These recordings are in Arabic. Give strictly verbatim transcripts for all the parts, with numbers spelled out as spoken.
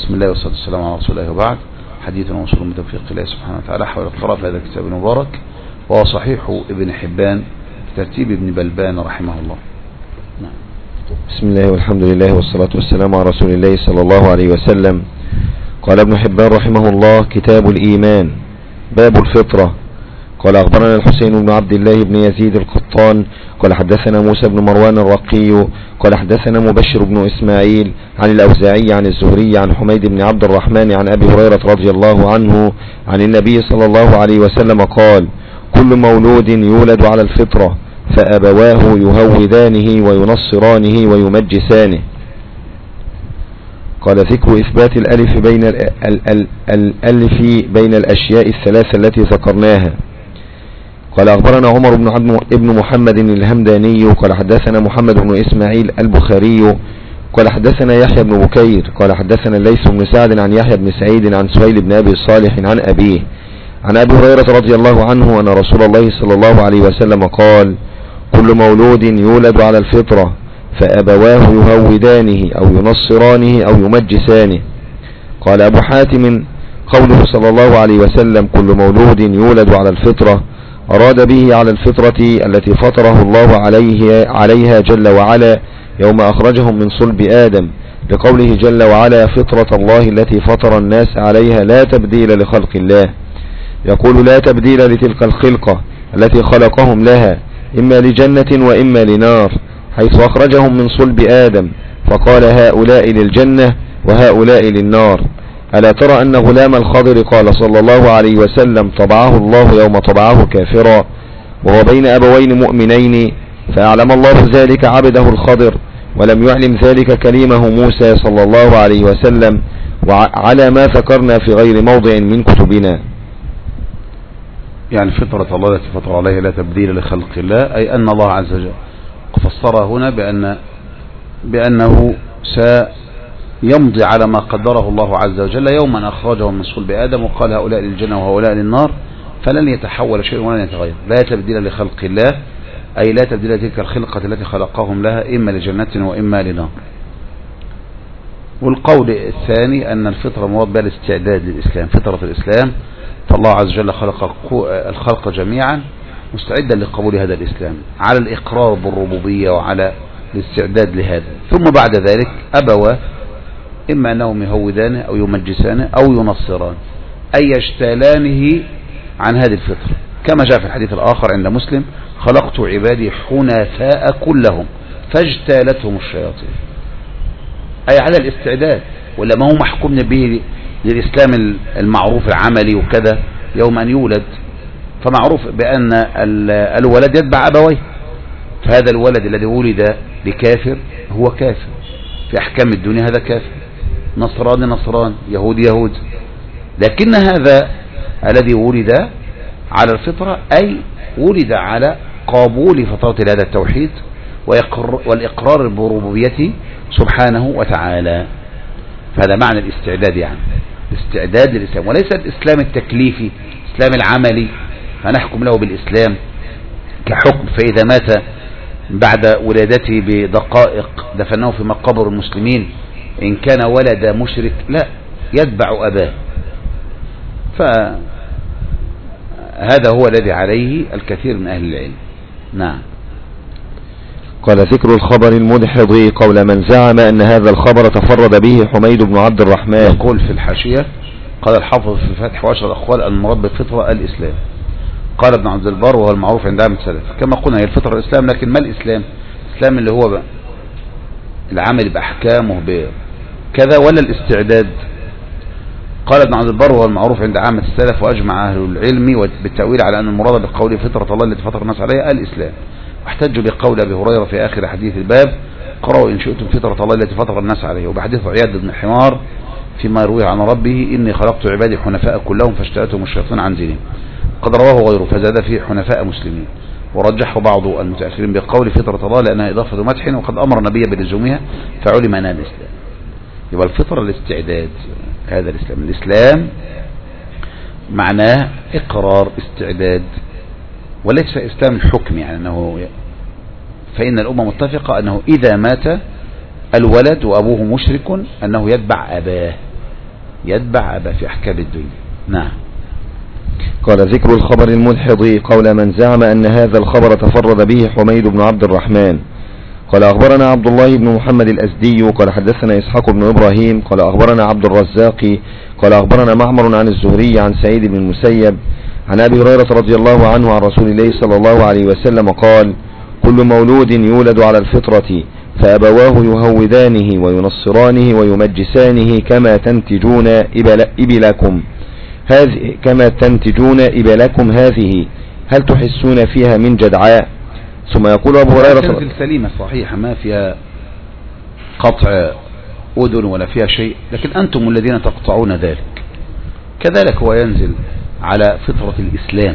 بسم الله والصلاة والسلام على رسول الله وبعد. حديثنا وصول من توفيق الله سبحانه وتعالى حول القراءة في هذا الكتاب المبارك، وهو صحيح ابن حبان بترتيب ابن بلبان رحمه الله. نعم. بسم الله والحمد لله والصلاة والسلام على رسول الله صلى الله عليه وسلم. قال ابن حبان رحمه الله: كتاب الإيمان، باب الفطرة. قال أخبرنا الحسين بن عبد الله بن يزيد القطان قال حدثنا موسى بن مروان الرقي قال حدثنا مبشر بن إسماعيل عن الأوزاعي عن الزهري عن حميد بن عبد الرحمن عن أبي هريرة رضي الله عنه عن النبي صلى الله عليه وسلم قال: كل مولود يولد على الفطرة فأبواه يهودانه وينصرانه ويمجسانه. قال: ذكر إثبات الألف بين الألف بين الأشياء الثلاثة التي ذكرناها. قال أخبرنا عمر بن محمد الهمداني قال حدثنا محمد بن إسماعيل البخاري قال حدثنا يحيى بن بكير قال حدثنا الليث بن سعد عن يحيى بن سعيد عن سهيل بن أبي صالح عن أبيه عن أبي هريرة رضي الله عنه أن رسول الله صلى الله عليه وسلم قال: كل مولود يولد على الفطرة فأبواه يهودانه أو ينصرانه أو يمجسانه. قال أبو حاتم: قوله صلى الله عليه وسلم كل مولود يولد على الفطرة أراد به على الفطرة التي فطره الله عليه عليها جل وعلا يوم أخرجهم من صلب آدم، لقوله جل وعلا: فطرة الله التي فطر الناس عليها لا تبديل لخلق الله. يقول: لا تبديل لتلك الخلقة التي خلقهم لها، إما لجنة وإما لنار، حيث أخرجهم من صلب آدم فقال: هؤلاء للجنة وهؤلاء للنار. ألا ترى أن غلام الخضر قال صلى الله عليه وسلم: طبعه الله يوم طبعه كافرا، وهو بين أبوين مؤمنين، فأعلم الله ذلك عبده الخضر ولم يعلم ذلك كليمه موسى صلى الله عليه وسلم، وعلى ما ذكرنا في غير موضع من كتبنا. يعني فطرة الله التي فطر عليها لا تبديل لخلق الله، أي أن الله عز وجل فسرها هنا بأن بأنه سيمضي على ما قدره الله عز وجل يوما أخرجهم من صلب آدم وقال: هؤلاء للجنة وهؤلاء للنار، فلن يتحول شيء ولن يتغير. لا تبديل لخلق الله، أي لا تبديل لتلك الخلقة التي خلقهم لها، إما لجنة وإما لنار. والقول الثاني أن الفطرة مراد بها الاستعداد للإسلام، فطرة الإسلام، فالله عز وجل خلق الخلق جميعا مستعدا لقبول هذا الإسلام على الإقرار بالربوبية وعلى الاستعداد لهذا. ثم بعد ذلك أبوا إما أنهم يهودانه أو يمجسانه أو ينصران، أي يجتالانه عن هذه الفطرة، كما جاء في الحديث الآخر عند مسلم: خلقت عبادي حنفاء كلهم فاجتالتهم الشياطين، أي على الاستعداد، ولا ما هو محكوم به للإسلام المعروف العملي وكذا يوم أن يولد، فمعروف بأن الولد يتبع أبويه، فهذا الولد الذي ولد لكافر هو كافر في أحكام الدنيا، هذا كافر، نصراني نصران، يهودي يهود. لكن هذا الذي ولد على الفطرة أي ولد على قبول فطرة هذا التوحيد والإقرار بربوبيته سبحانه وتعالى، فهذا معنى الاستعداد، يعني الاستعداد للإسلام، وليس الإسلام التكليفي، الإسلام العملي فنحكم له بالإسلام كحكم، فإذا مات بعد ولادته بدقائق دفناه في مقابر المسلمين إن كان ولد مشرك لا يتبع أباه. فهذا هو الذي عليه الكثير من أهل العلم. نعم. قال: ذكر الخبر المدحض قول من زعم أن هذا الخبر تفرد به حميد بن عبد الرحمن. يقول في الحاشية: قال الحافظ في الفتح وعشر الأقوال المراد بالفطرة الإسلام. قال ابن عبد البر وهو المعروف عند عامة السلف، كما قلنا هي الفطرة الإسلام، لكن ما الإسلام؟ الإسلام اللي هو بقى العمل بأحكامه بكذا، ولا الاستعداد؟ قال ابن عبد البر وهو المعروف عند عامة السلف، وأجمع أهل العلم بالتأويل على أن المراد بقوله فطرة الله التي فطر الناس عليها الإسلام، واحتجوا بقول أبي هريرة في آخر حديث الباب: قرأوا إن شئتم فطرة الله التي فطر الناس عليها، وبحديث عياد بن حمار فيما يرويه عن ربه: إني خلقت عبادي حنفاء كلهم فاجتالتهم الشياطين عن دينهم. قد رواه غيره فزاد فيه حنفاء مسلمين، ورجحه بعض المتأخرين بقول فطرة الله لأنها إضافة مدح، وقد أمر النبي بلزومها فعلم أنها الإسلام. يبقى الفطرة الاستعداد، هذا الإسلام. الإسلام معناه إقرار، استعداد، وليس إسلام الحكم، يعني أنه فإن الأمة متفقة أنه إذا مات الولد وأبوه مشرك أنه يتبع أباه، يتبع أباه في أحكام الدنيا. نعم. قال ذكر الخبر الملحظ قول من زعم أن هذا الخبر تفرد به حميد بن عبد الرحمن. قال أخبرنا عبد الله بن محمد الأزدي قال حدثنا إسحاق بن إبراهيم قال أخبرنا عبد الرزاق قال أخبرنا معمر عن الزهري عن سعيد بن المسيب عن أبي هريرة رضي الله عنه عن رسول الله صلى الله عليه وسلم قال كل مولود يولد على الفطرة فأبواه يهودانه وينصرانه ويمجسانه كما تنتجون إبل إبلكم هذه كما تنتجون إبلكم هذه هل تحسون فيها من جدعاء؟ ثم يقول أبو هريرة تنزل سليمة صحيحة ما فيها قطع أذن ولا فيها شيء، لكن أنتم الذين تقطعون ذلك. كذلك هو ينزل على فطرة الإسلام،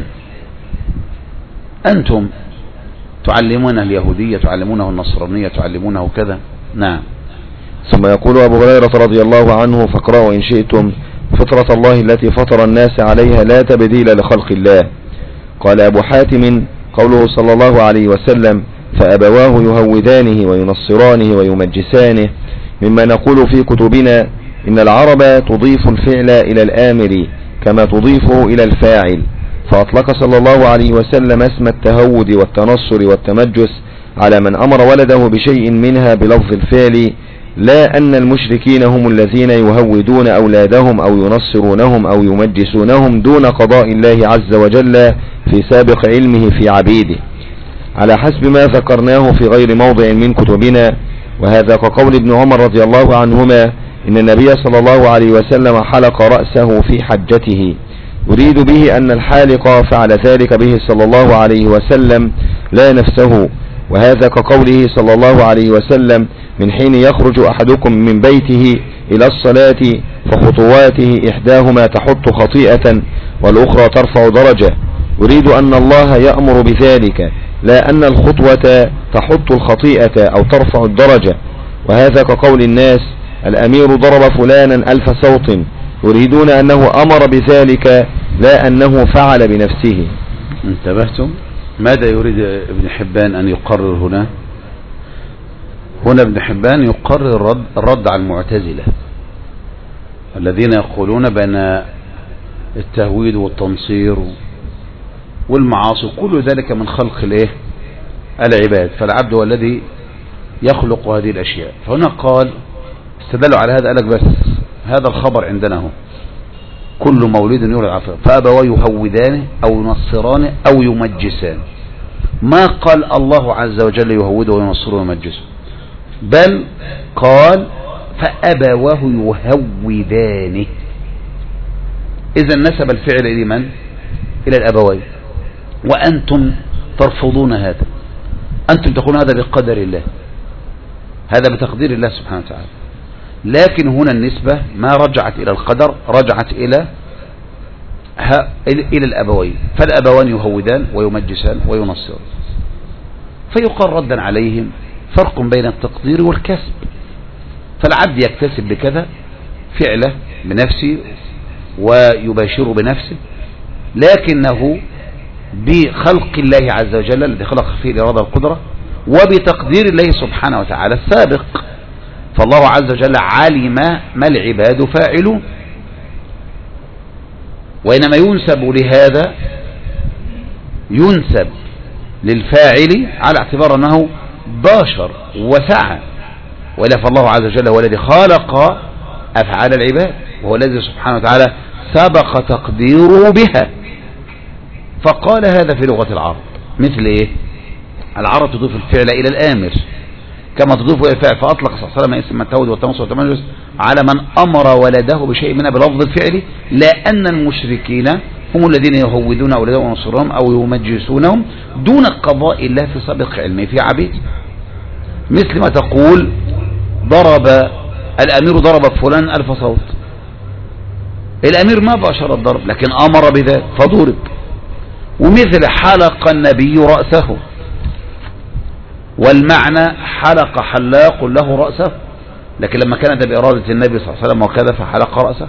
أنتم تعلمونه اليهودية، تعلمونه النصرانية، تعلمونه كذا. نعم. ثم يقول أبو هريرة رضي الله عنه فاقرأوا إن شئتم فطرة الله التي فطر الناس عليها لا تبديل لخلق الله. قال أبو حاتم قوله صلى الله عليه وسلم فأبواه يهودانه وينصرانه ويمجسانه مما نقول في كتبنا إن العرب تضيف الفعل إلى الآمر كما تضيفه إلى الفاعل، فأطلق صلى الله عليه وسلم اسم التهود والتنصر والتمجس على من أمر ولده بشيء منها بلفظ الفعل، لا أن المشركين هم الذين يهودون أولادهم أو ينصرونهم أو يمجسونهم دون قضاء الله عز وجل في سابق علمه في عبيده، على حسب ما ذكرناه في غير موضع من كتبنا. وهذا كقول ابن عمر رضي الله عنهما إن النبي صلى الله عليه وسلم حلق رأسه في حجته، يريد به أن الحالق فعل ذلك به صلى الله عليه وسلم لا نفسه. وهذا كقوله صلى الله عليه وسلم من حين يخرج أحدكم من بيته إلى الصلاة فخطواته إحداهما تحط خطيئة والأخرى ترفع درجة، يريد أن الله يأمر بذلك لا أن الخطوة تحط الخطيئة أو ترفع الدرجة. وهذا كقول الناس الأمير ضرب فلانا ألف صوت، يريدون أنه أمر بذلك لا أنه فعل بنفسه. انتبهتم؟ ماذا يريد ابن حبان أن يقرر هنا؟ هنا ابن حبان يقرر الرد, الرد على المعتزلة الذين يقولون بأن التهويد والتنصير والمعاصي كل ذلك من خلق الايه العباد، فالعبد هو الذي يخلق هذه الأشياء. فهنا قال استدلوا على هذا، قالك بس هذا الخبر عندنا هو كل مولود يولد على الفطرة فأبواه يهودانه أو ينصرانه أو يمجسانه، ما قال الله عز وجل يهوده وينصره ويمجسه، بل قال فأبواه يهودانه. إذا نسب الفعل إلى من؟ إلى الأبوين، وأنتم ترفضون هذا، أنتم تقولون هذا بقدر الله، هذا بتقدير الله سبحانه وتعالى. لكن هنا النسبة ما رجعت إلى القدر، رجعت إلى إلى الأبوين، فالأبوان يهودان ويمجسان وينصران. فيقال ردا عليهم فرق بين التقدير والكسب، فالعبد يكتسب بكذا فعله بنفسه ويباشره بنفسه، لكنه بخلق الله عز وجل الذي خلق فيه الإرادة والقدرة وبتقدير الله سبحانه وتعالى السابق، فالله عز وجل علم ما العباد فاعلون. وإنما ينسب لهذا ينسب للفاعل على اعتبار أنه باشر وسعى، وإلا فالله عز وجل هو الذي خلق أفعال العباد، وهو الذي سبحانه وتعالى سبق تقديره بها. فقال هذا في لغة العرب مثل إيه؟ العرب تضيف الفعل إلى الآمر كما تضيف إلى الفعل، فأطلق صلى الله عليه وسلم اسم التهود والتنصر والتمجس على من أمر ولده بشيء منها بلفظ الفعل، لا أن المشركين هم الذين يهودون أولادهم وينصرونهم أو يمجسونهم دون قضاء الله في سابق علمه في عبيد. مثل ما تقول ضرب الأمير ضرب فلان ألف صوت، الأمير ما باشر الضرب لكن أمر بذلك فضرب. ومثل حلق النبي رأسه، والمعنى حلق حلاق له رأسه، لكن لما كان ده بإرادة النبي صلى الله عليه وسلم وكذا فحلق رأسه،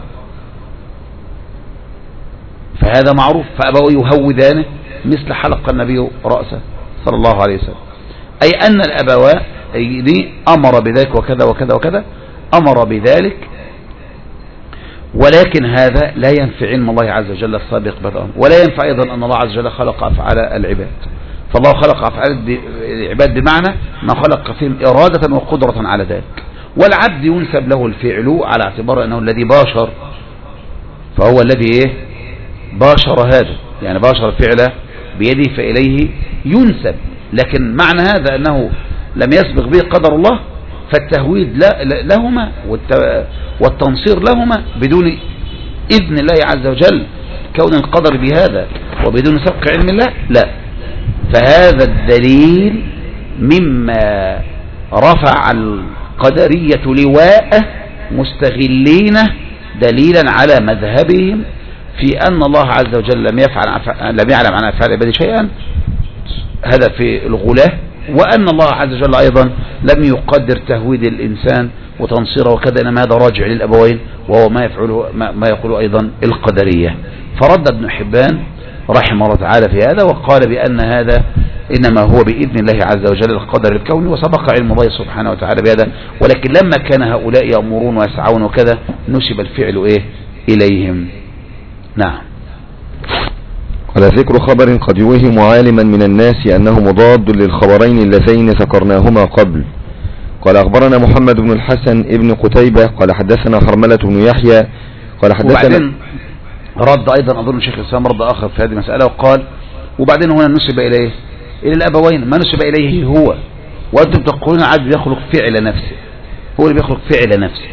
فهذا معروف. فأبوه يهودانه مثل حلق النبي رأسه صلى الله عليه وسلم، أي أن الأبوات أمر بذلك وكذا وكذا وكذا، أمر بذلك ولكن هذا لا ينفع علم الله عز وجل السابق بالأمر، ولا ينفع أيضا أن الله عز وجل خلق أفعال العباد. فالله خلق أفعال العباد بمعنى ما خلق فيهم إرادة وقدرة على ذلك، والعبد ينسب له الفعل على اعتبار أنه الذي باشر، فهو الذي إيه باشر هذا، يعني باشر الفعل بيده فإليه ينسب. لكن معنى هذا أنه لم يسبق به قدر الله، فالتهويد لهما والتنصير لهما بدون إذن الله عز وجل، كون القدر بهذا وبدون سبق علم الله لا. فهذا الدليل مما رفع القدرية لواءه مستغلين دليلا على مذهبهم في أن الله عز وجل لم يفعل لم يعلم عن أفعال عباده شيئا، هذا في الغلاة، وأن الله عز وجل أيضا لم يقدر تهويد الإنسان وتنصيره وكذا، إنما هذا راجع للأبوين، وهو ما يفعله ما يقول أيضا القدرية. فرد ابن حبان رحمه الله تعالى في هذا، وقال بأن هذا إنما هو بإذن الله عز وجل القدر الكوني، وسبق علم الله سبحانه وتعالى بهذا، ولكن لما كان هؤلاء يأمرون ويسعون وكذا نسب الفعل إيه إليهم. نعم. قال ذكر خبر قد يوهم عالما من الناس أنه مضاد للخبرين اللذين ذكرناهما قبل. قال أخبرنا محمد بن الحسن ابن قتيبة قال حدثنا حرملة بن يحيى قال حدثنا. وبعدين رد أيضا أظن الشيخ الإسلام رد آخر في هذه المسألة وقال وبعدين هنا نسب إليه إلى الأبوين ما نسب إليه هو، وأنتم تقولون عبد يخلق فعل نفسه، هو اللي بيخلق فعل نفسه،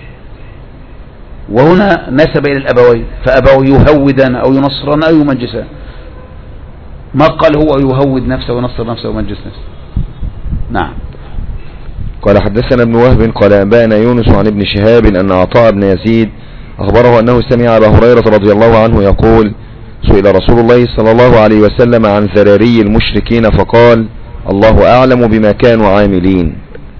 وهنا نسب إلى الأبوين، فأبوه يهودان أو ينصران أو يمجسان، ما قال هو يهود نفسه وينصر نفسه ويمجس نفسه. نعم. قال حدثنا ابن وهب قال أنبأنا يونس عن ابن شهاب أن عطاء بن يزيد أخبره أنه سمع أبا هريرة رضي الله عنه يقول سئل رسول الله صلى الله عليه وسلم عن ذراري المشركين فقال الله أعلم بما كانوا عاملين.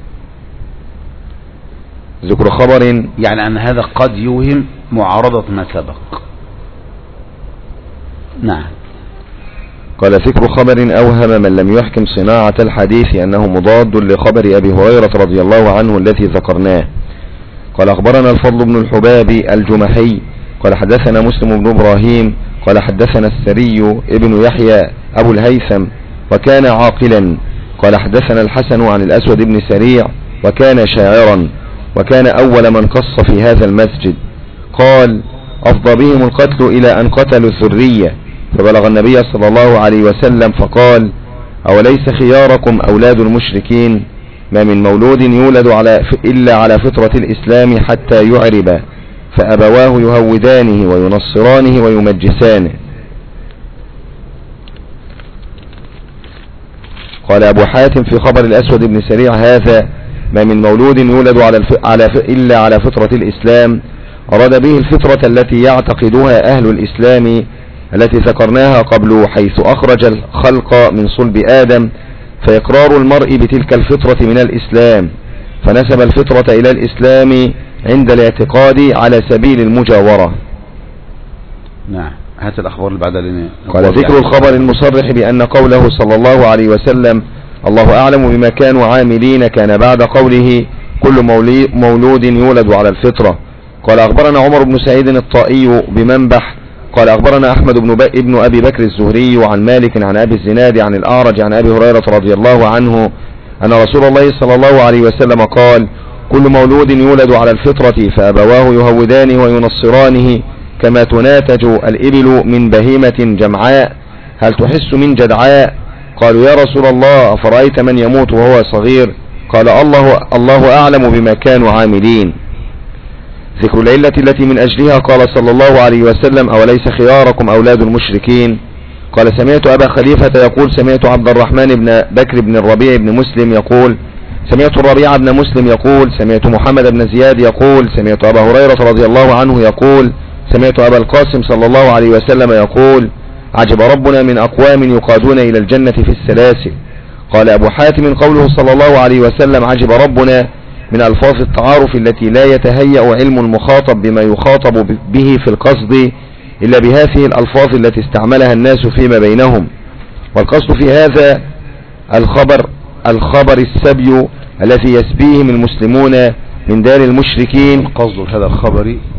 ذكر خبر يعني أن هذا قد يوهم معارضة ما سبق. نعم. قال ذكر خبر أوهم من لم يحكم صناعة الحديث أنه مضاد لخبر أبي هريرة رضي الله عنه الذي ذكرناه. قال أخبرنا الفضل بن الحباب الجمحي قال حدثنا مسلم بن إبراهيم قال حدثنا السري ابن يحيى أبو الهيثم وكان عاقلا قال حدثنا الحسن عن الأسود بن سريع وكان شاعرا وكان أول من قص في هذا المسجد. قال أفضى بهم القتل إلى أن قتلوا الذرية، فبلغ النبي صلى الله عليه وسلم فقال أوليس خياركم أولاد المشركين؟ ما من مولود يولد على إلا على فطرة الإسلام حتى يعرب، فأبواه يهودانه وينصرانه ويمجسانه. قال أبو حاتم في خبر الأسود بن سريع هذا ما من مولود يولد على الف... على ف... إلا على فطرة الإسلام، أراد به الفطرة التي يعتقدها أهل الإسلام التي ذكرناها قبل، حيث أخرج الخلق من صلب آدم، فإقرار المرء بتلك الفطرة من الإسلام، فنسب الفطرة إلى الإسلام عند الاعتقاد على سبيل المجاورة. نعم. هات الأخبار اللي بعدها لنا. قال ذكر الخبر المصرح بأن قوله صلى الله عليه وسلم الله أعلم بما كانوا عاملين كان بعد قوله كل مولود يولد على الفطرة. قال أخبرنا عمر بن سعيد الطائي بمنبح قال أخبرنا أحمد بن, ابن أبي بكر الزهري عن مالك عن أبي الزناد عن الأعرج عن أبي هريرة رضي الله عنه أن رسول الله صلى الله عليه وسلم قال كل مولود يولد على الفطرة فأبواه يهودانه وينصرانه كما تناتج الإبل من بهيمة جمعاء هل تحس من جدعاء؟ قالوا يا رسول الله أفرأيت من يموت وهو صغير؟ قال الله, الله أعلم بما كانوا عاملين. ذكر العلة التي من أجلها قال صلى الله عليه وسلم أوليس خياركم أولاد المشركين؟ قال سمعت أبا خليفة يقول سمعت عبد الرحمن بن بكر بن الربيع بن مسلم يقول سمعت الربيع بن مسلم يقول سمعت محمد بن زياد يقول سمعت أبا هريرة رضي الله عنه يقول سمعت أبا القاسم صلى الله عليه وسلم يقول عجب ربنا من أقوام يقادون إلى الجنة في السلاسل. قال أبو حاتم قوله صلى الله عليه وسلم عجب ربنا من ألفاظ التعارف التي لا يتهيأ علم المخاطب بما يخاطب به في القصد إلا بهذه الألفاظ التي استعملها الناس فيما بينهم، والقصد في هذا الخبر الخبر السبي الذي يسبيهم المسلمون من دار المشركين. القصد هذا الخبر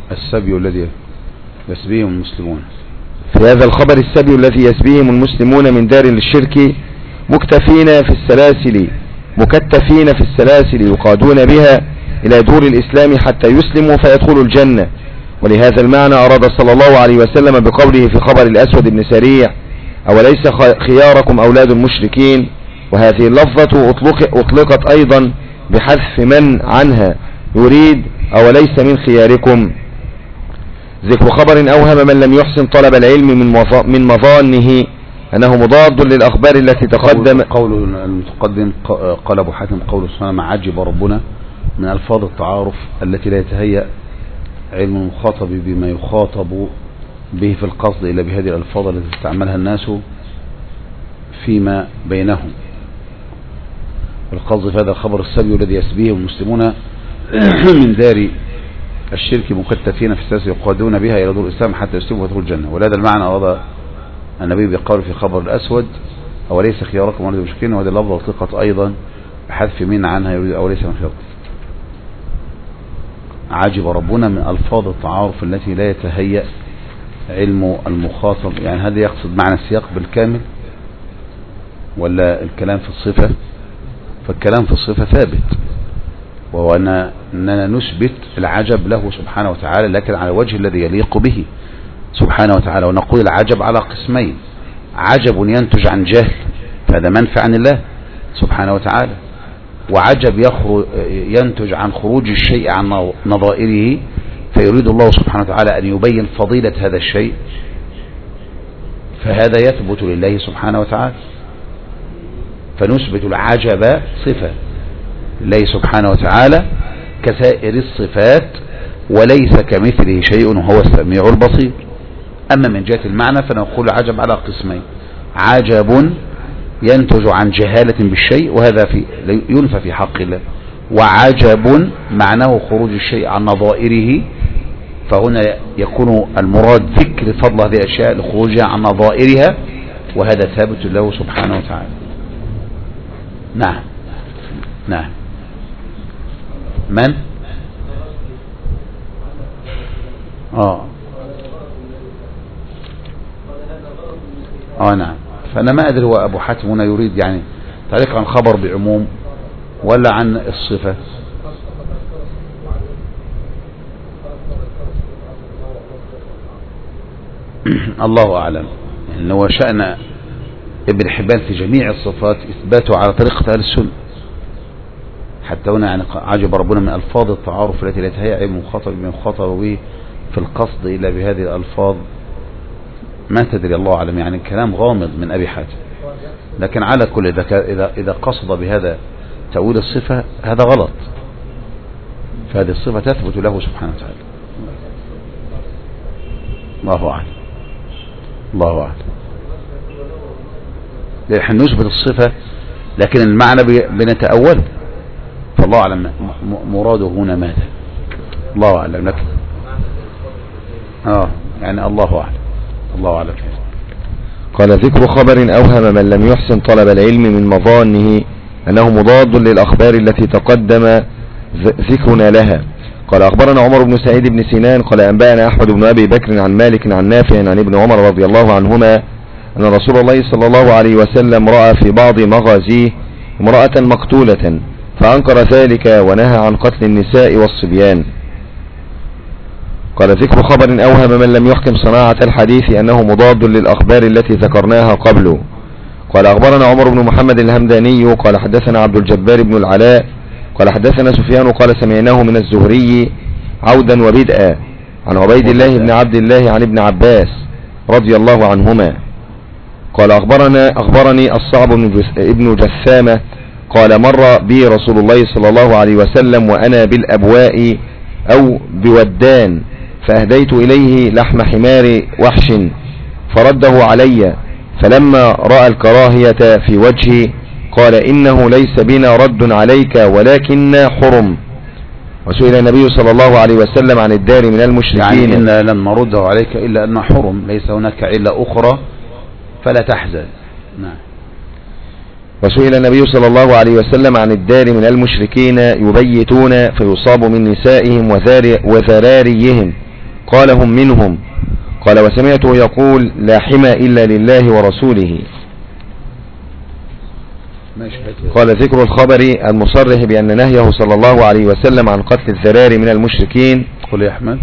السبي الذي يسبيهم المسلمون. في هذا الخبر السبي الذي يسبيهم المسلمون من دار الشرك مكتفين في السلاسل مكتفين في السلاسل يقادون بها إلى دور الإسلام حتى يسلموا فيدخلوا الجنة. ولهذا المعنى أراد صلى الله عليه وسلم بقوله في خبر الأسود بن سريع أوليس خياركم أولاد المشركين، وهذه اللفظة أطلق أطلقت أيضا بحذف من عنها يريد أوليس من خياركم. ذكر خبر أوهم من لم يحسن طلب العلم من مظانه أنه مضاد للأخبار التي تقدم. قول المتقدم قال أبو حاتم قول سبحانه ما عجب ربنا من ألفاظ التعارف التي لا يتهيأ علم المخاطب بما يخاطب به في القصد إلا بهذه الألفاظ التي تستعملها الناس فيما بينهم. القصد في هذا الخبر السبي الذي يسبيه المسلمون من دار الشرك مكتفين في السلاسل يقادون بها إلى دور الإسلام حتى يسلموا ويدخلوا الجنة. ولهذا المعنى أراد النبي بقول في خبر الأسود أوليس خياركم أولاد المشركين، وهذه اللفظة أطلقت أيضا بحذف من عنها يريد أوليس من خياركم. عجب ربنا من ألفاظ التعارف التي لا يتهيأ علم المخاطب، يعني هذا يقصد معنى السياق بالكامل ولا الكلام في الصفة؟ فالكلام في الصفة ثابت، وهو أننا نثبت العجب له سبحانه وتعالى لكن على الوجه الذي يليق به سبحانه وتعالى. ونقول العجب على قسمين: عجب ينتج عن جهل فهذا منفع عن الله سبحانه وتعالى، وعجب ينتج عن خروج الشيء عن نظائره فيريد الله سبحانه وتعالى أن يبين فضيلة هذا الشيء، فهذا يثبت لله سبحانه وتعالى. فنثبت العجب صفة لله سبحانه وتعالى كسائر الصفات وليس كمثله شيء وهو السميع البصير. أما من جهة المعنى فنقول عجب على قسمين: عجب ينتج عن جهالة بالشيء وهذا في ينفى في حق الله، وعجب معناه خروج الشيء عن نظائره، فهنا يكون المراد ذكر فضل هذه الأشياء لخروجها عن نظائرها وهذا ثابت له سبحانه وتعالى. نعم نعم. من اه اه نعم. فانا ما ادري هو ابو حاتم هنا يريد يعني تعليق عن خبر بعموم ولا عن الصفة. الله اعلم. يعني هو شأن ابن حبان في جميع الصفات اثباته على طريقة اهل السنة، حتى هنا يعني عجب ربنا من ألفاظ التعارف التي لا يتهيأ علم المخاطب بما يخاطب به في القصد إلا بهذه الألفاظ. ما تدري الله أعلم، يعني كلام غامض من أبي حاتم، لكن على كل إذا إذا قصد بهذا تأويل الصفة هذا غلط، فهذه الصفة تثبت له سبحانه وتعالى. الله أعلم الله أعلم. نحن نثبت الصفة لكن المعنى بنتأول، فالله أعلم مراده هنا ماذا، الله أعلم. لكن آه يعني الله أعلم الله أعلم. قال ذكر خبر أوهم من لم يحسن طلب العلم من مظانه أنه مضاد للأخبار التي تقدم ذكرنا لها. قال أخبرنا عمر بن سعيد بن سنان قال أنبأنا أحمد بن أبي بكر عن مالك عن نافع عن ابن عمر رضي الله عنهما أن رسول الله صلى الله عليه وسلم رأى في بعض مغازيه امرأة مقتولة فأنكر ذلك ونهى عن قتل النساء والصبيان. قال ذكر خبر أوهم من لم يحكم صناعة الحديث أنه مضاد للأخبار التي ذكرناها قبله. قال أخبرنا عمر بن محمد الهمداني قال حدثنا عبد الجبار بن العلاء قال حدثنا سفيان قال سمعناه من الزهري عودا وبدءا عن عبيد الله بن عبد الله عن ابن عباس رضي الله عنهما قال أخبرنا أخبرني الصعب ابن جثامة قال مر بي رسول الله صلى الله عليه وسلم وأنا بالأبواء أو بودان فأهديت إليه لحم حمار وحش فرده علي، فلما رأى الكراهية في وجهي قال إنه ليس بنا رد عليك ولكن حرم. وسئل النبي صلى الله عليه وسلم عن الدار من المشركين، يعني إن لن نرده عليك إلا أنه حرم، ليس هناك علة أخرى فلا تحزن. نعم. وسئل النبي صلى الله عليه وسلم عن الدار من المشركين يبيتون فيصاب من نسائهم وذراريهم قال هم منهم. قال وسمعته يقول لا حمى إلا لله ورسوله. قال ذكر الخبر المصرح بأن نهيه صلى الله عليه وسلم عن قتل الذراري من المشركين. قل يا أحمد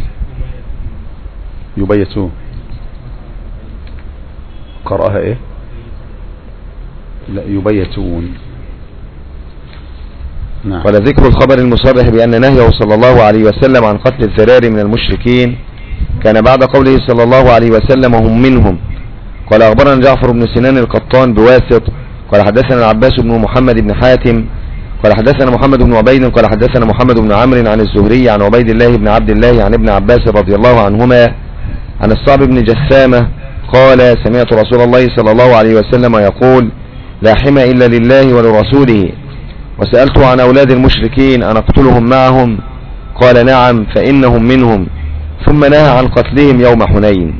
يبيتون قرأها إيه؟ لا يبيتون. نعم. قال ذكر الخبر المصرح بأن نهيه صلى الله عليه وسلم عن قتل الذراري من المشركين كان بعد قوله صلى الله عليه وسلم هم منهم. قال أخبرنا جعفر بن سنان القطان بواسط قال حدثنا العباس بن محمد بن حاتم قال حدثنا محمد بن عبيد قال حدثنا محمد بن عمرو عن الزهري عن عبيد الله بن عبد الله عن ابن عباس رضي الله عنهما عن الصعب بن جسامة قال سمعت رسول الله صلى الله عليه وسلم يقول لا حمى إلا لله ولرسوله. وسألته عن أولاد المشركين أن أقتلهم معهم قال نعم فإنهم منهم، ثم نهى عن قتلهم يوم حنين.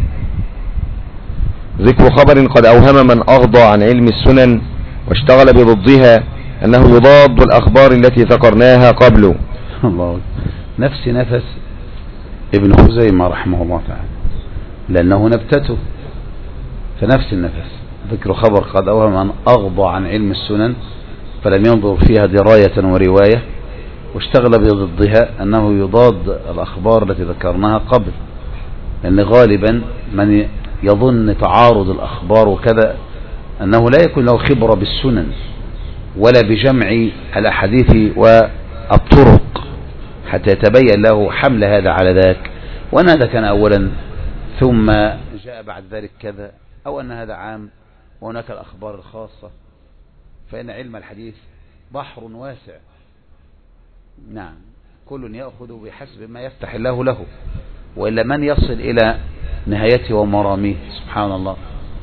ذكر خبر قد أوهم من أغضى عن علم السنن واشتغل بضدها أنه يضاد الأخبار التي ذكرناها قبله. الله نفس نفس ابن خزيمة رحمه الله تعالى لأنه نبتته فنفس النفس. ذكر خبر قد أوهم من أغضى عن علم السنن فلم ينظر فيها دراية ورواية واشتغل بضدها أنه يضاد الأخبار التي ذكرناها قبل، لأن غالبا من يظن تعارض الأخبار وكذا أنه لا يكون له خبرة بالسنن ولا بجمع الأحاديث والطرق حتى يتبين له حمل هذا على ذاك، وأن هذا كان أولا ثم جاء بعد ذلك كذا، أو أن هذا عام وهناك الأخبار الخاصة. فإن علم الحديث بحر واسع، نعم كل يأخذ بحسب ما يفتح الله له، وإلا من يصل إلى نهايته ومراميه سبحان الله.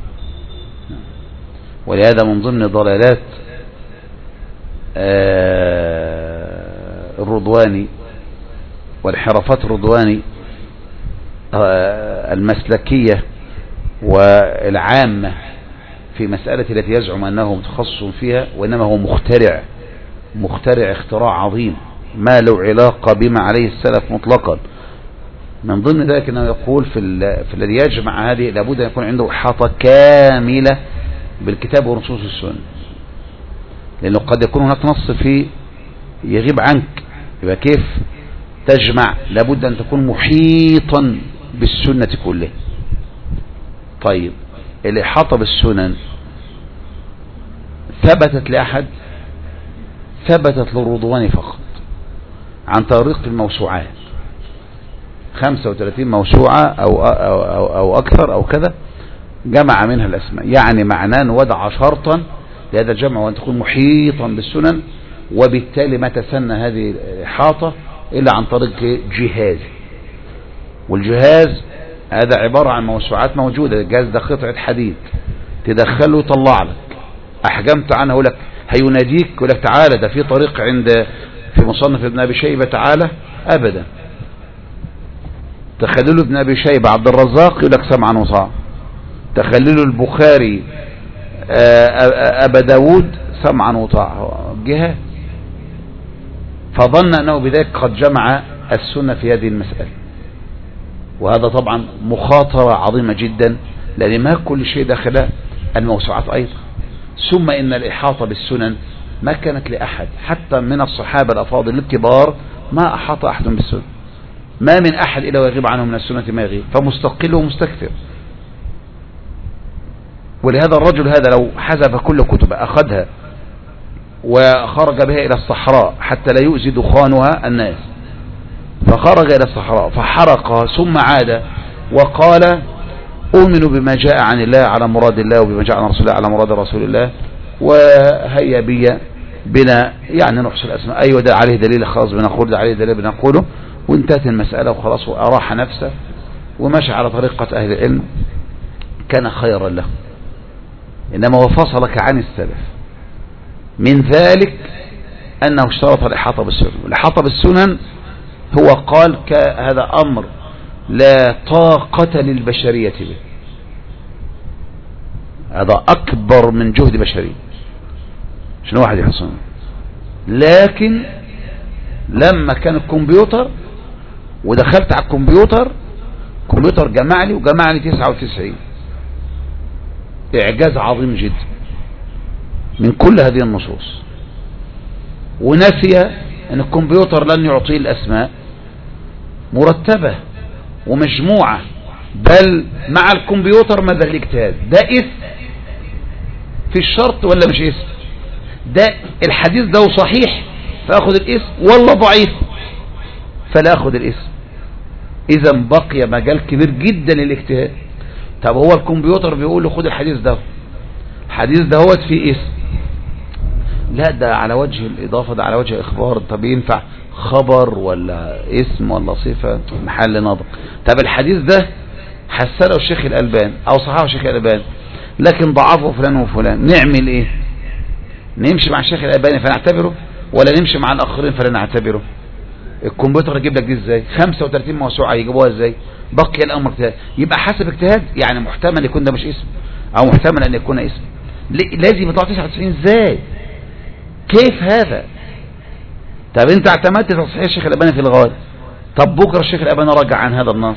ولهذا من ضمن ضلالات الرضواني والحرفات الرضواني المسلكية والعامة في مسألة التي يزعم أنه متخصص فيها، وإنما هو مخترع مخترع اختراع عظيم ما له علاقة بما عليه السلف مطلقا. من ضمن ذلك أنه يقول في, في الذي يجمع هذه لابد أن يكون عنده إحاطة كاملة بالكتاب ونصوص السنة، لأنه قد يكون هناك نص فيه يغيب عنك، يبقى كيف تجمع؟ لابد أن تكون محيطا بالسنة كلها. طيب الإحاطة بالسنن ثبتت لأحد؟ ثبتت للرضواني فقط عن طريق الموسوعات، خمسة وثلاثين موسوعة أو, أو, أو, أو أكثر أو كذا، جمع منها الأسماء. يعني معناه وضع شرطا لهذا الجمع وأن تكون محيطا بالسنن، وبالتالي ما تسنى هذه الإحاطة إلا عن طريق جهاز. والجهاز هذا عبارة عن موسوعات موجودة، الجهاز ده قطعة حديد تدخله يطلع لك أحجمت عنه، يقول لك هيناديك يقول لك تعالى ده في طريق عند في مصنف ابن أبي شيبة تعالى، أبدا. تخلله ابن أبي شيبة عبد الرزاق يقول لك سمعا وطاعة، تخلله البخاري أبا داود سمعا وطاعة، جهاز. فظن أنه بذلك قد جمع السنة في هذه المسألة، وهذا طبعا مخاطرة عظيمة جدا، لأن ما كل شيء داخل الموسوعات أيضا. ثم إن الإحاطة بالسنن ما كانت لأحد، حتى من الصحابة الأفاضل الكبار ما أحاط أحد بالسنن، ما من أحد إلا ويغيب عنه من السنة ما يغيب، فمستقل ومستكثر. ولهذا الرجل هذا لو حذف كل كتب أخذها وخرج بها إلى الصحراء حتى لا يؤذي دخانها الناس، فخرج إلى الصحراء فحرقها ثم عاد وقال أؤمن بما جاء عن الله على مراد الله، وبما جاء عن رسول الله على مراد رسول الله، وهيا بي بنا يعني نحصل الأسماء. أيوة ده عليه دليل خلاص بنقول، ده عليه دليل بنقوله، وانتهت المسألة وخلاص، وأراح نفسه ومشى على طريقة أهل العلم، كان خيرا له. إنما وفصلك عن السلف من ذلك أنه اشترط الإحاطة بالسنن. الإحاطة بالسنن هو قال هذا أمر لا طاقة للبشرية به، هذا أكبر من جهد بشري شنو واحد يحصل. لكن لما كان الكمبيوتر ودخلت على الكمبيوتر كمبيوتر جمع لي وجمع لي تسعة وتسعين. اعجاز عظيم جدا من كل هذه النصوص، ونسي ان الكمبيوتر لن يعطيه الاسماء مرتبة ومجموعة، بل مع الكمبيوتر ماذا الاجتهاد. ده اسم في الشرط ولا مش اسم؟ ده الحديث ده صحيح فاخذ الاسم ولا ضعيف فلا اخذ الاسم. اذا بقي مجال كبير جدا للاجتهاد. طب هو الكمبيوتر بيقول له خد الحديث ده، الحديث ده هو فيه اسم، لا ده على وجه الإضافة، ده على وجه الإخبار. طب ينفع خبر ولا اسم ولا صفة؟ محل نظر. طب الحديث ده حسنه الشيخ الألباني أو صححه الشيخ الألباني لكن ضعفه فلان وفلان، نعمل ايه؟ نمشي مع الشيخ الألباني فنعتبره ولا نمشي مع الآخرين فلا نعتبره؟ الكمبيوتر يجيب لك دي ازاي؟ خمسة وثلاثين موسوعة يجيبوها ازاي؟ بقي الأمر اجتهاد. يبقى حسب اجتهاد، يعني محتمل يكون ده مش اسم أو محتمل أن يكون اسم. لازم يطلع تسعة وتسعين ازاي؟ كيف هذا؟ طب انت اعتمدت تصحيح الشيخ الألباني في الغالب، طب بكرة الشيخ الألباني رجع عن هذا النص،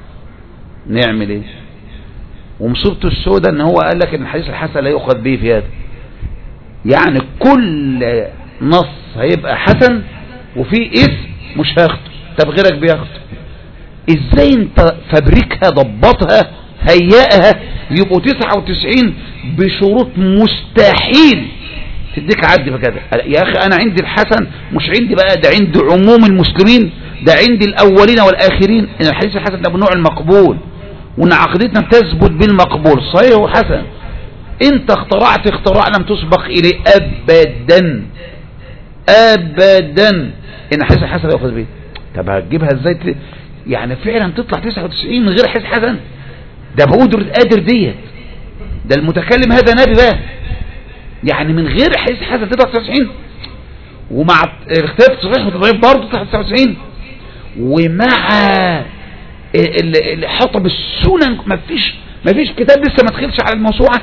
نعمل ايه؟ ومصيبته السوداء ان هو قال لك ان الحديث الحسن لا يؤخذ به في هذا، يعني كل نص هيبقى حسن وفي اسم مش هاخده، طب غيرك بياخده. ازاي انت فبركها ضبطها هيئها يبقوا تسعة وتسعين بشروط مستحيل تديك عد بكده؟ يا اخي انا عندي الحسن مش عندي بقى، ده عند عموم المسلمين، ده عند الاولين والاخرين ان الحديث الحسن ده من نوع المقبول، وان عقيدتنا بتثبت بالمقبول صحيح وحسن. انت اخترعت اختراع لم تسبق اليه ابدا ابدا ان حديث الحسن لا ياخذ به. طب هتجيبها ازاي ت... يعني فعلا تطلع تسعة وتسعين من غير حديث حسن؟ ده بقدر قادر ديت، ده المتكلم هذا نبي بقى، يعني من غير حديث حسن تطلع تسعة وتسعين، ومع اختلاف صحيح وتضعيف برضه تطلع تسعة وتسعين، ومع اللي حطب السنن مفيش مفيش كتاب لسه ما دخلش على الموسوعه.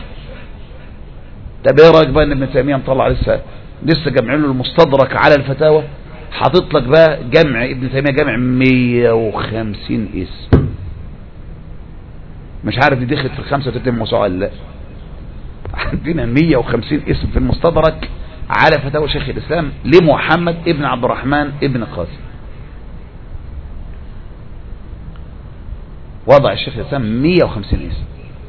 طب ايه رايك بقى ان ابن تيميه مطلع لسه لسه جمعين له المستدرك على الفتاوى، حاطط لك بقى جمع ابن تيميه جمع مية وخمسين اسم، مش عارف دي دخلت في الخمسة وثلاثين موسوعه ولا لا. عندنا مية وخمسين اسم في المستدرك على فتاوى شيخ الاسلام لمحمد ابن عبد الرحمن ابن قاسم. وضع الشيخ الاسلام مية وخمسين اسم.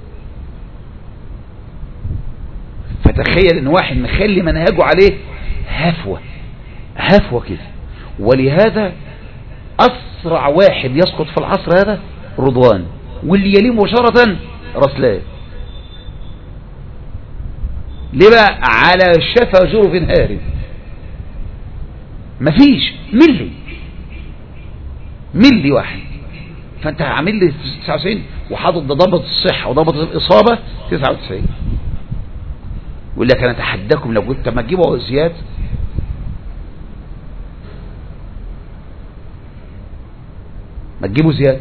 فتخيل ان واحد مخلي منهجه عليه هفوة هفوة كده. ولهذا اسرع واحد يسقط في العصر هذا رضوان، واللي يليه مباشرة رسلان. ليه بقى؟ على شفا جرف هاري، مفيش ملي ملي واحد. فانت عامل لي تسعة وتسعين وحاطط ده ضابط الصحة وضابط الإصابة تسعة وتسعين، يقول لك انا اتحداكم لو قلت ما تجيبوا زياد، ما تجيبوا زياد.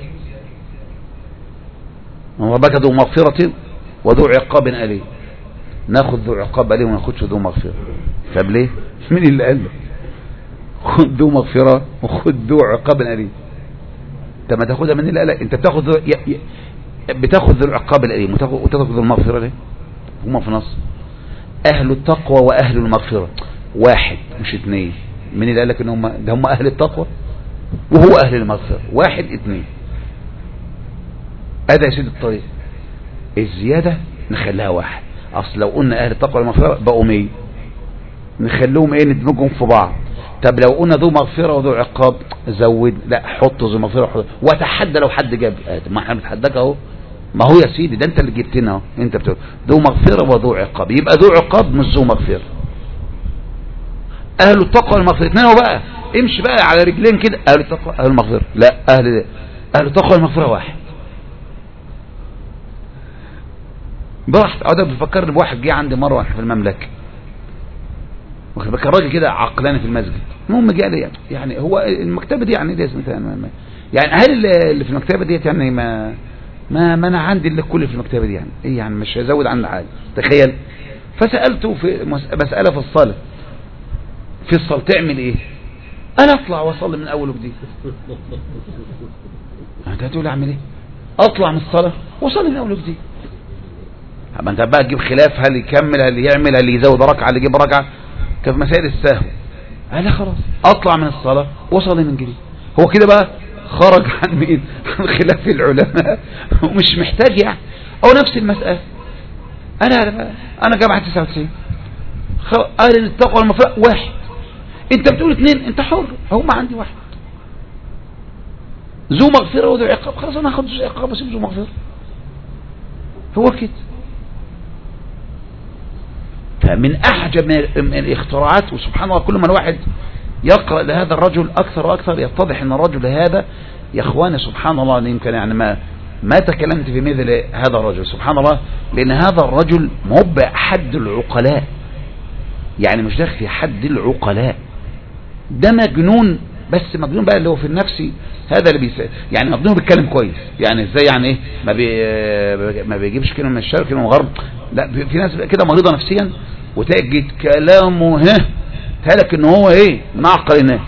ربك ذو مغفرة وذو عقاب أليم، ناخذ ذو عقاب أليم وما ناخذش ذو مغفرة. طب ليه؟ مين اللي قال لك خذ ذو مغفرة وخذ ذو عقاب أليم؟ انت ما تاخدها من اللي قال لك؟ انت بتاخذ ذو ي... ي... بتاخذ ذو العقاب الأليم وتاخذ ذو المغفرة ليه؟ هما في نص اهل التقوى واهل المغفرة واحد مش اثنين. مين اللي قال لك ان هم ده هم اهل التقوى وهو اهل المغفرة؟ واحد اثنين. هذا يا سيد الطريق. الزيادة نخليها واحد، اصل لو قلنا اهل التقوى والمغفرة بقوا مية، نخليهم ايه؟ ندمجهم في بعض. طب لو قلنا ذو مغفرة وذو عقاب زود، لا حط ذو مغفرة وحط. وتحدى لو حد جاب آدم، ما احنا بنتحداك اهو، ما هو يا سيدي ده انت اللي جبتنا اهو، انت بتقول ذو مغفرة وذو عقاب، يبقى ذو عقاب مش ذو مغفرة. اهل التقوى والمغفرة اثنين بقى، امشي بقى على رجلين كده، اهل التقوى اهل المغفرة، لا اهل اهل التقوى والمغفرة واحد. براحت. اه ده بيفكرني بواحد جه عندي مرة واحنا في المملكة، واخد بالك الراجل كده عقلاني في المسجد. المهم جه لي يعني هو المكتبة دي يعني لازم يعني هل اللي في المكتبة ديت يعني ما ما ما انا عندي اللي كل في المكتبة دي يعني ايه يعني مش هزود عن حاجه. تخيل. فسألته في مسألة في الصلاة، في الصلاة تعمل ايه؟ انا اطلع واصلي من اول وجديد. انت هتقول اعمل ايه؟ اطلع من الصلاة وصلي من اول وجديد. اما انت بقى تجيب خلاف هل يكمل هل يعمل هل يزود ركعة هل يجيب ركعة كيف مسائل السهو. لا خلاص اطلع من الصلاة وصلي من جديد. هو كده بقى خرج عن مين؟ عن خلاف العلماء ومش محتاج يعني. او نفس المسألة انا انا جامعة تسعة وتسعين قال ان التقوى المفروض واحد، انت بتقول اثنين، انت حر. هم عندي واحد ذو مغفرة وذو عقاب، خلاص انا هاخد ذو عقاب واسيب ذو مغفرة. هو كده. فمن احجب من الاختراعات، وسبحان الله كل ما الواحد يقرأ لهذا الرجل اكثر واكثر يتضح ان الرجل هذا يا اخواني سبحان الله يمكن يعني ما ما تكلمت في مثل هذا الرجل سبحان الله، لان هذا الرجل مو حد العقلاء، يعني مش داخل في حد العقلاء، ده مجنون، بس مجنون بقى اللي هو في النفس هذا اللي بيس... يعني مجنون بيتكلم كويس، يعني ازاي يعني ايه ما بي... ما بيجيبش كلمه من الشرق كلمه من الغرب، لا في ناس كده مريضه نفسيا وتجد كلامه ها تهلك ان هو ايه من اعقل الناس،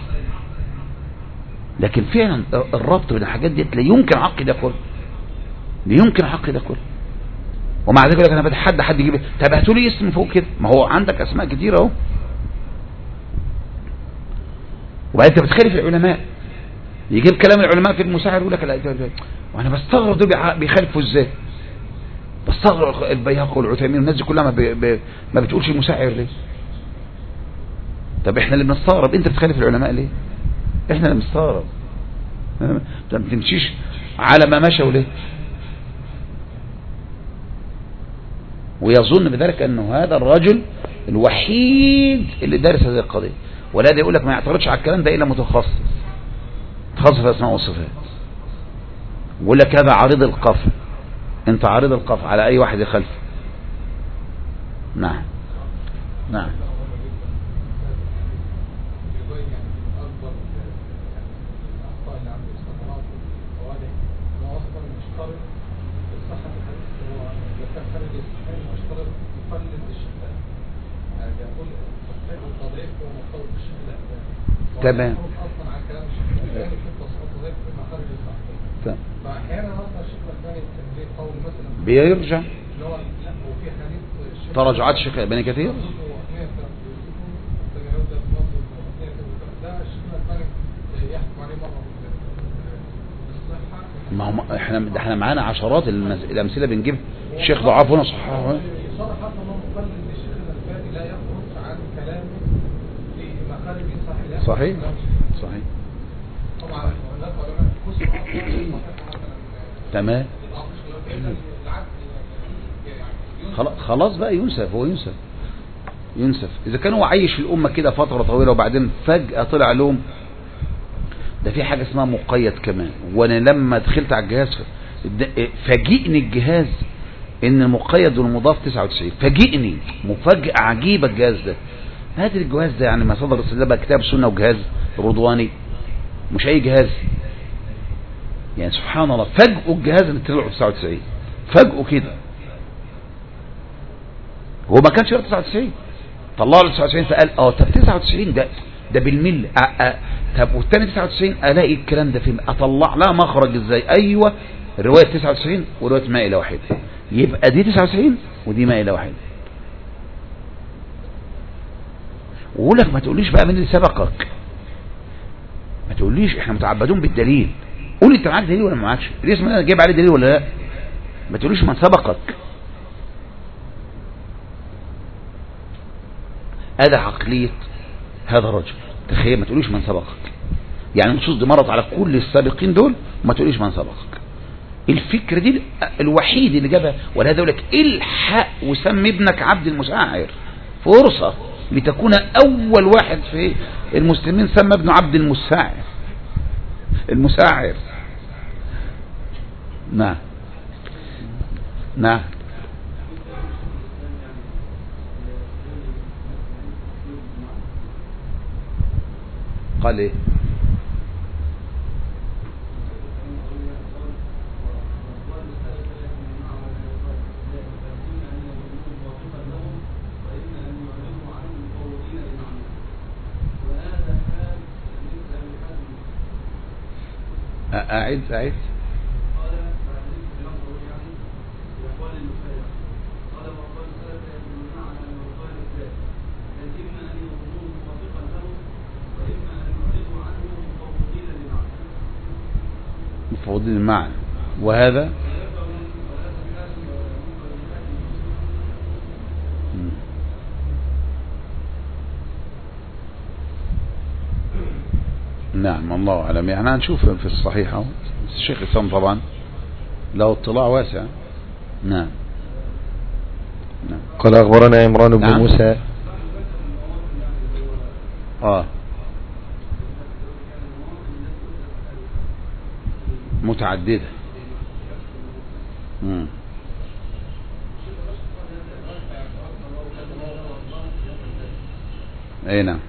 لكن فعلا الربط بين الحاجات دي لا يمكن عقل ده كله، لا يمكن عقل ده كله. ومع ذلك يقول لك انا بتحدى حد يجيب، طب هاتوا لي اسم فوق كده، ما هو عندك اسماء كتير اهو. وبعدين انت بتخالف العلماء، يجيب كلام العلماء في المساعر يقول لك لا ده وانا بستغرب دول بيخالفوا ازاي، بستغرب البيهقي والعثيمين والناس دي كلها ما, بي بي ما بتقولش المساعر ليه؟ طب احنا اللي بنستغرب، انت بتخالف العلماء ليه؟ احنا اللي بنستغرب، ما بتمشيش على ما مشوا ليه؟ ويظن بذلك انه هذا الرجل الوحيد اللي دارس هذه القضيه، ولا ده يقول لك ما يعترضش على الكلام ده الا متخصص متخصص في الاسماء والصفات، ويقول لك هذا عريض القف، انت عريض القف على اي واحد يخالفه. نعم نعم تمام. بيرجع تراجعات الشيخ ابن كثير. ما هم احنا ده احنا معانا عشرات الامثله بنجيب شيخ ضعاف هنا صححه هنا. صحيح صحيح تمام. خلاص بقى ينسف، هو ينسف ينسف اذا كان هو عايش الامه كده فتره طويله وبعدين فجاه طلع لهم ده في حاجه اسمها مقيد كمان. وانا لما دخلت على الجهاز فاجئني الجهاز ان المقيد والمضاف تسعة وتسعين، فاجئني مفاجاه عجيبه الجهاز ده. هذا الجهاز ده يعني ما صدر السنه بقى كتاب سنه وجهاز رضواني مش اي جهاز، يعني سبحان الله فاجئوا الجهاز اللي طلعوا تسعة وتسعين، فاجئوا كده هو ما كانش غير تسعة وتسعين، طلعوا له تسعة وتسعين فقال اه طب تسعة وتسعين ده ده بالمل أه أه طب والثاني تسعة وتسعين الاقي الكلام ده فين، اطلع لها مخرج ازاي؟ ايوه الروايه تسعة وتسعين وروايه ما الى واحد، يبقى دي تسعة وتسعين ودي ما الى واحد. ويقول لك ما تقوليش بقى مين اللي سبقك، ما تقوليش احنا متعبدون بالدليل، قول انت معاك دليل ولا ما معاكش، الاسم ده جايب عليه دليل ولا لا، ما تقوليش من سبقك. هذا عقلية هذا الرجل، تخيل ما تقوليش من سبقك، يعني النصوص دي مرت على كل السابقين دول وما تقوليش من سبقك. الفكرة دي الوحيد اللي جابها، ولهذا يقول لك الحق وسمي ابنك عبد المساعر، فرصة لتكون اول واحد في المسلمين سمى ابنه عبد المساعر المساعر. نعم نعم قال ايه؟ أعد أعد مفوضين المعنى. وهذا نعم الله أعلم. يعني هنشوف في الصحيحة الشيخ الإسلام طبعا له اطلاع واسع. نعم نعم. قال أخبرنا عمران بن نعم. موسى آه متعددة. مم. اي نعم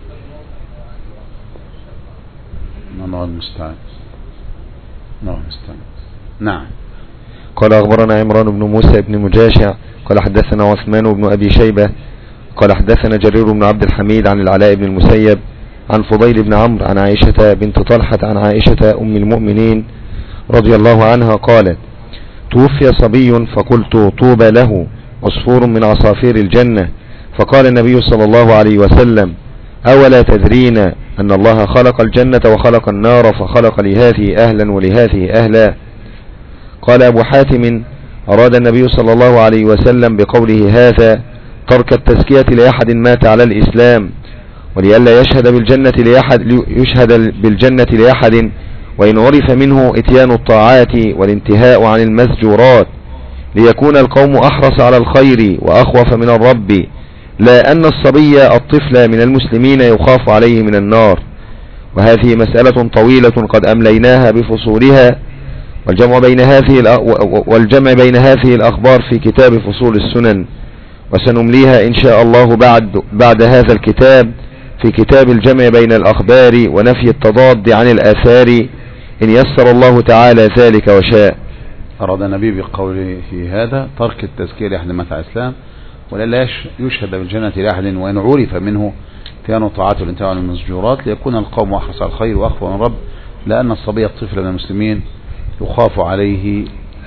الله المستعان الله المستعان. نعم. قال أخبرنا عمران بن موسى بن مجاشع قال حدثنا عثمان بن أبي شيبة قال حدثنا جرير بن عبد الحميد عن العلاء بن المسيب عن فضيل بن عمرو عن عائشة بنت طلحة عن عائشة أم المؤمنين رضي الله عنها قالت توفي صبي فقلت طوبى له عصفور من عصافير الجنة، فقال النبي صلى الله عليه وسلم أولا تدرين أن الله خلق الجنة وخلق النار فخلق لهذه أهلا ولهذه أهلا. قال أبو حاتم أراد النبي صلى الله عليه وسلم بقوله هذا ترك التزكية لأحد مات على الإسلام ولئلا يشهد بالجنة لأحد يشهد بالجنة لأحد وإن عرف منه إتيان الطاعات والانتهاء عن المزجورات ليكون القوم أحرص على الخير وأخوف من الرب، لا أن الصبي الطفل من المسلمين يخاف عليه من النار. وهذه مسألة طويلة قد أمليناها بفصولها، والجمع بين هذه والجمع بين هذه الأخبار في كتاب فصول السنن، وسنمليها إن شاء الله بعد بعد هذا الكتاب في كتاب الجمع بين الأخبار ونفي التضاد عن الآثار إن يسر الله تعالى ذلك وشاء. أراد النبي بقوله في هذا ترك التزكية لأحد مات على الإسلام ولا يشهد بالجنة لأحد وإن عرف منه تيان الطاعات والانتهاء عن المزجورات ليكون القوم أحرص على الخير وأخوف من الرب، لأن الصبي الطفل من المسلمين يخاف عليه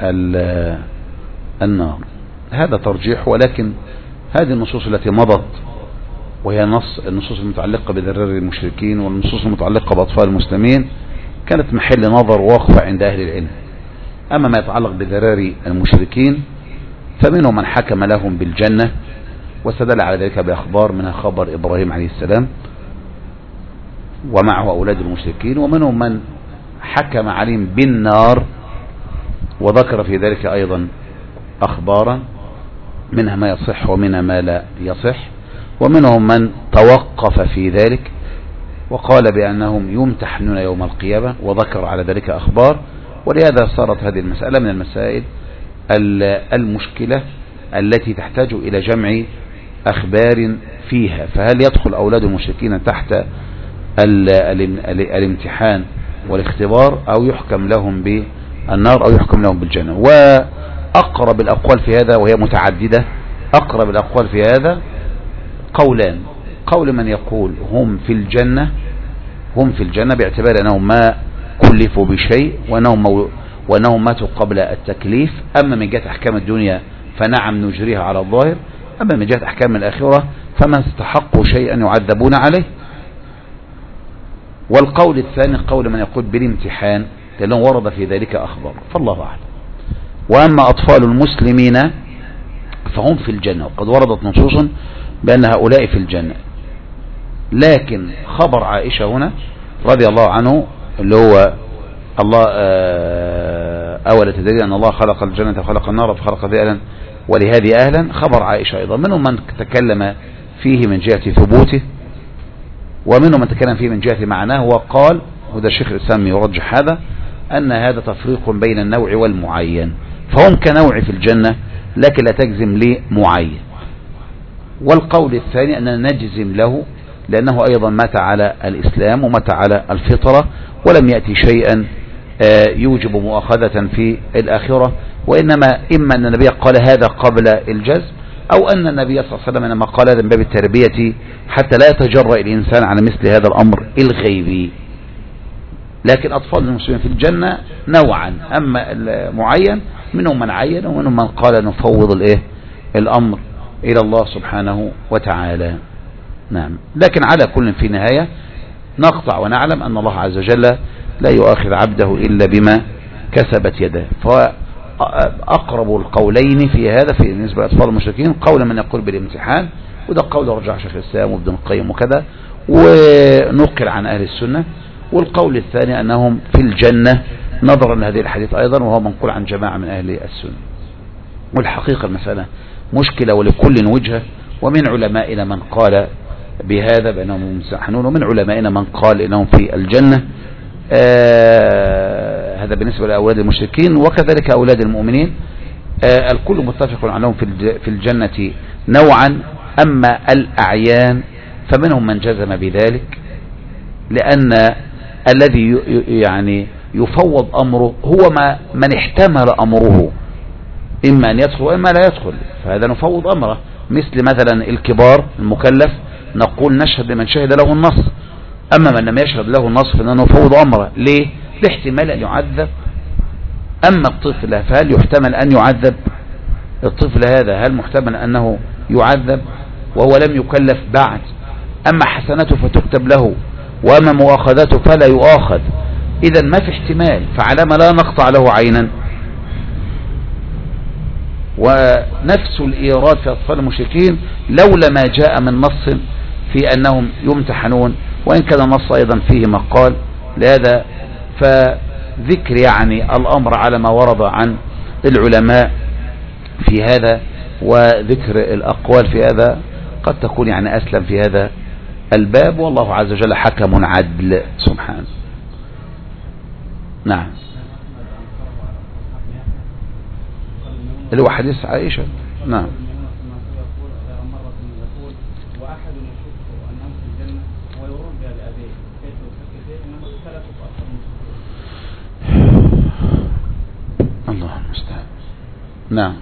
النار. هذا ترجيح، ولكن هذه النصوص التي مضت وهي نص النصوص المتعلقة بذرار المشركين والنصوص المتعلقة بأطفال المسلمين كانت محل نظر ووقفة عند أهل العلم. أما ما يتعلق بذرار المشركين فمنهم من حكم لهم بالجنة واستدل على ذلك بأخبار منها خبر إبراهيم عليه السلام ومعه أولاد المشركين، ومنهم من حكم عليهم بالنار وذكر في ذلك أيضا أخبارا منها ما يصح ومنها ما لا يصح، ومنهم من توقف في ذلك وقال بأنهم يمتحنون يوم القيامة وذكر على ذلك أخبار. ولهذا صارت هذه المسألة من المسائل المشكلة التي تحتاج إلى جمع أخبار فيها، فهل يدخل أولاد المشركين تحت الامتحان والاختبار أو يحكم لهم بالنار أو يحكم لهم بالجنة؟ وأقرب الأقوال في هذا وهي متعددة، أقرب الأقوال في هذا قولان: قول من يقول هم في الجنة هم في الجنة باعتبار أنهم ما كلفوا بشيء وأنهم, مو وأنهم ماتوا قبل التكليف، أما من جهة أحكام الدنيا فنعم نجريها على الظاهر، أما من جهة أحكام الآخرة فما استحقوا شيئا يعذبون عليه. والقول الثاني قول من يقول بالامتحان لأنه ورد في ذلك أخبار، فالله أعلم. وأما أطفال المسلمين فهم في الجنة، وقد وردت نصوص بأن هؤلاء في الجنة، لكن خبر عائشة هنا رضي الله عنه اللي هو الله أولا تدري أن الله خلق الجنة وخلق النار فخلق ذي أهلا ولهذه أهلا، خبر عائشة أيضا منهم من تكلم فيه من جهة ثبوته ومنهم من تكلم فيه من جهة معناه، وقال وده الشيخ الإسلام يرجح هذا أن هذا تفريق بين النوع والمعين، فهم كنوع في الجنة لكن لا تجزم لمعين. والقول الثاني أننا نجزم له لأنه أيضا مات على الإسلام ومات على الفطرة ولم يأتي شيئا يوجب مؤاخذة في الآخرة، وإنما إما أن النبي قال هذا قبل الجزم أو أن النبي صلى الله عليه وسلم لما قال هذا من باب التربية حتى لا يتجرأ الإنسان على مثل هذا الأمر الغيبي. لكن أطفال المسلمين في الجنة نوعا، أما المعين منهم من عين ومنهم من قال نفوض الإيه الأمر إلى الله سبحانه وتعالى. نعم، لكن على كل في نهاية نقطع ونعلم أن الله عز وجل لا يؤاخذ عبده إلا بما كسبت يداه. فأقرب القولين في هذا في بالنسبة لأطفال المشركين قول من يقول بالامتحان، وده قول رجع شيخ الإسلام وابن القيم وكذا، ونقل عن أهل السنة. والقول الثاني أنهم في الجنة نظرا لهذه الحديث أيضا، وهو منقول عن جماعة من أهل السنة. والحقيقة المسألة مشكلة ولكل وجهة، ومن علمائنا من قال بهذا بأنهم يمتحنون، ومن علمائنا من قال إنهم في الجنة. آه هذا بالنسبة لأولاد المشركين، وكذلك أولاد المؤمنين آه الكل متفق عنهم في الجنة نوعا. أما الأعيان فمنهم من جزم بذلك، لأن الذي يعني يفوض أمره هو ما من احتمل أمره، إما أن يدخل وإما لا يدخل، فهذا نفوض أمره. مثل مثلا الكبار المكلف نقول نشهد لمن شهد له النص، أما من لم يشهد له النص فإنه نفوض أمره. ليه؟ لاحتمال أن يعذب. أما الطفل فهل يحتمل أن يعذب؟ الطفل هذا هل محتمل أنه يعذب وهو لم يكلف بعد؟ أما حسناته فتكتب له، وأما مؤاخذته فلا يؤاخذ. إذا ما في احتمال، فعلما لا نقطع له عينا. ونفس الإيراد في أطفال المشركين لولا ما جاء من نص في أنهم يمتحنون، وإن كان النص أيضا فيه مقال لهذا، فذكر يعني الأمر على ما ورد عن العلماء في هذا، وذكر الأقوال في هذا قد تكون يعني أسلم في هذا الباب، والله عز وجل حكم عدل سبحانه. نعم، اللي هو حديث عائشة. نعم. الله المستعان. نعم.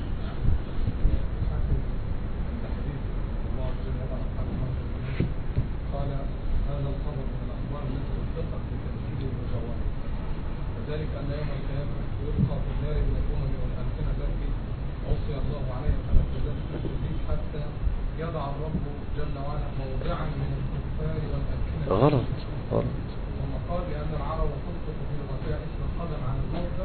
غلط غلط. ثم قال لأن العرب تنطق في لغتها اسم القدم عن الموضع،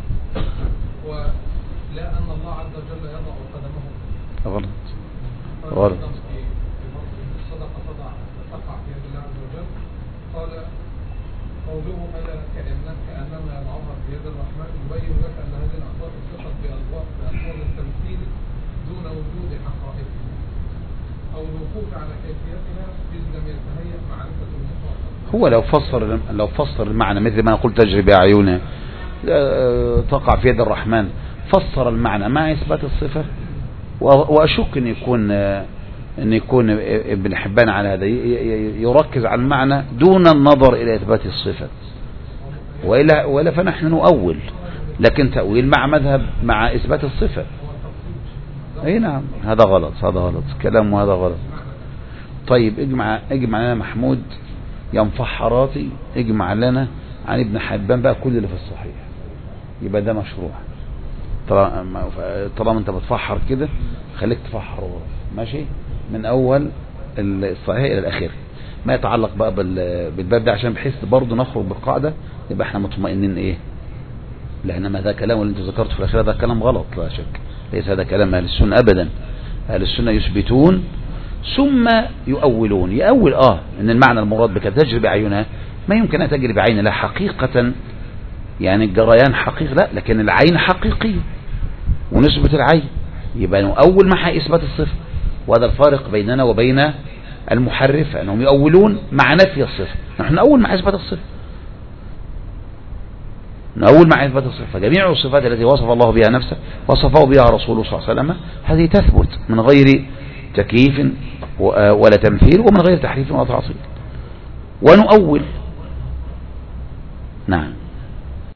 ولا أن الله عز وجل يضع قدمه. غلط غلط. الصدقة تضع تقع في يد الله عز وجل. قال قوله ألا كأنك كأنما يضعها في يد الرحمن يبين لك أن هذه الأخبار اتصلت بألفاظ التمثيل دون وجود حقائق أو الوقوف على كيفيتها إذ لم يتهيأ معرفة المخاطب. هو لو فسر لو فسر المعنى مثل ما قلت تجري بأعينه تقع في يد الرحمن، فسر المعنى مع إثبات الصفة، وأشك أن يكون أن يكون ابن حبان على هذا يركز على المعنى دون النظر إلى إثبات الصفة، وإلا ولا فنحن نؤول، لكن تأويل مع مذهب مع إثبات الصفة. اي نعم، هذا غلط هذا غلط كلام، وهذا غلط. طيب اجمع اجمع لنا محمود يا مفحراتي، اجمع لنا عن ابن حبان بقى كل اللي في الصحيح، يبقى ده مشروع. طالما انت بتفحر كده خليك تفحر ورا، ماشي، من اول الصحيح الى الاخير، ما يتعلق بقى بالباب ده، عشان بحيث برضه نخرج بالقاعده يبقى احنا مطمئنين ايه، لان ما ده كلام اللي انت ذكرته في الاخير ده كلام غلط لا شك، ليس هذا كلام اهل السنه ابدا. اهل السنه يثبتون ثم يؤولون. يؤول اه ان المعنى المراد بك تجري بعينها، ما يمكن ان تجري بعين لا حقيقه، يعني الجريان حقيقي لا، لكن العين حقيقيه ونثبت العين، يبقى نؤول مع اثبات الصفه. وهذا الفارق بيننا وبين المحرفه، انهم يؤولون مع نفي الصفه، نحن نؤول مع اثبات الصفه، نؤول مع إثبات الصفة. جميع الصفات التي وصف الله بها نفسه وصفه بها رسوله صلى الله عليه وسلم هذه تثبت من غير تكييف ولا تمثيل ومن غير تحريف ولا تعطيل، ونؤول. نعم.